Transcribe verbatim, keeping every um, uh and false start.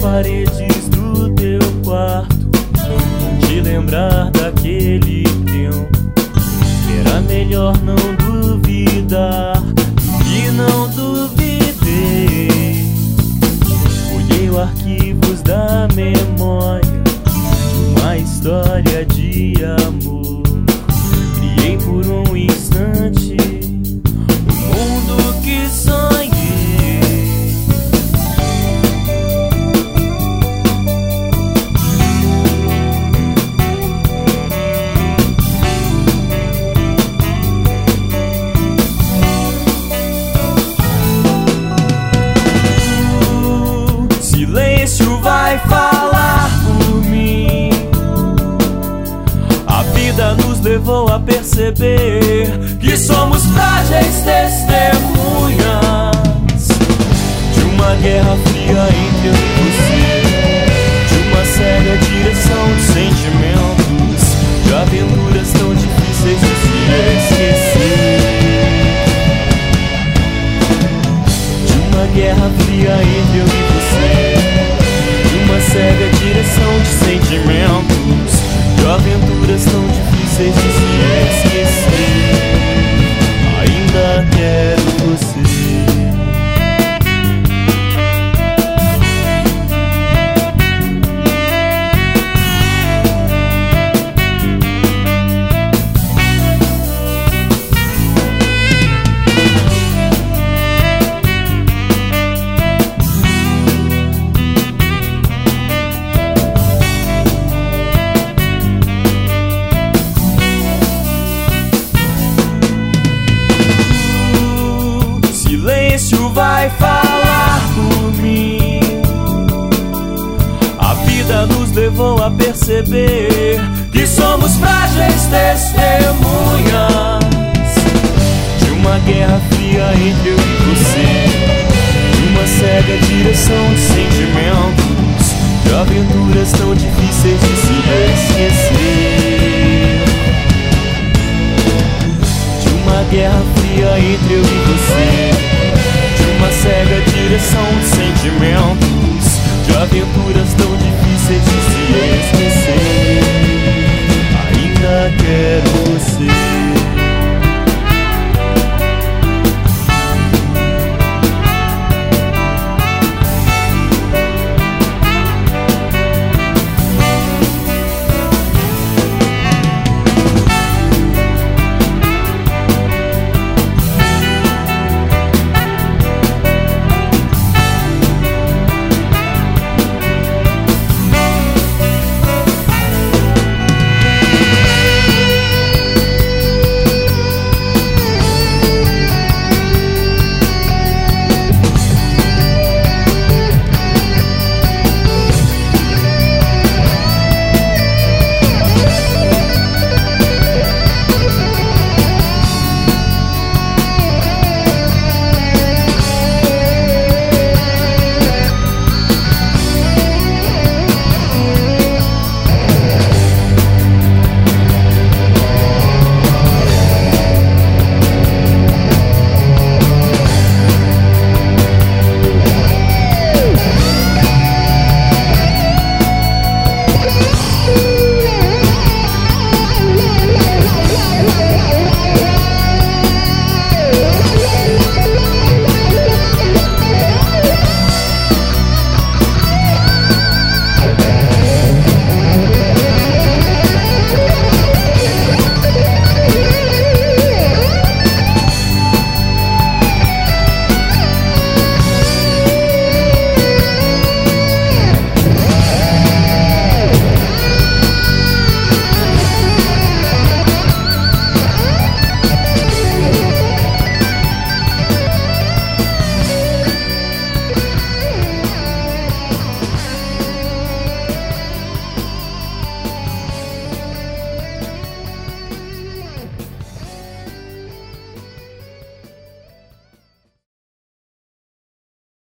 paredes do teu quarto vão te lembrar daquele tempo. Era melhor não duvidar, e não duvidei. Olhei os arquivos da memória de uma história de amor. Criei por um instante o mundo que sonhei. Vai falar por mim. A vida nos levou a perceber que somos frágeis testemunhas de uma guerra fria entre eu e você, de uma séria direção de sentimentos, de aventuras tão difíceis de se esquecer, de uma guerra fria entre eu e você, uma cega direção de sentimentos, de aventuras tão difíceis de se esquecer. Ainda quero você. Vai falar por mim. A vida nos levou a perceber que somos frágeis testemunhas de uma guerra fria entre eu e você, de uma cega direção de sentimentos, de aventuras tão difíceis de se esquecer, de uma guerra fria entre eu e você, uma cega direção de sentimentos, de aventuras tão difíceis